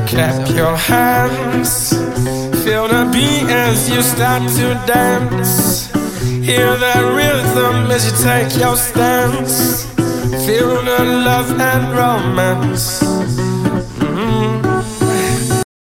clap your hands. Feel the beat as you start to dance. Hear the rhythm as you take your stance. Feel the love and romance.